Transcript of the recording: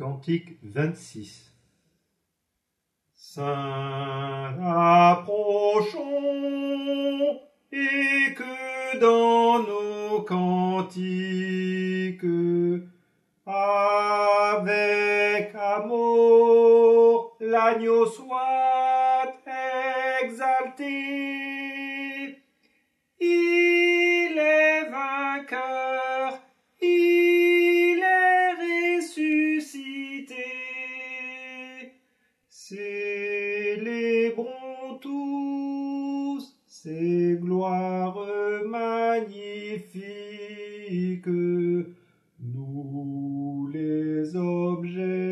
Cantique 26. Saint, approchons, et que dans nos cantiques, avec amour, l'agneau soit exalté. Il est vainqueur, il est ressuscité. Célébrons tous ces gloires magnifiques, nous les objets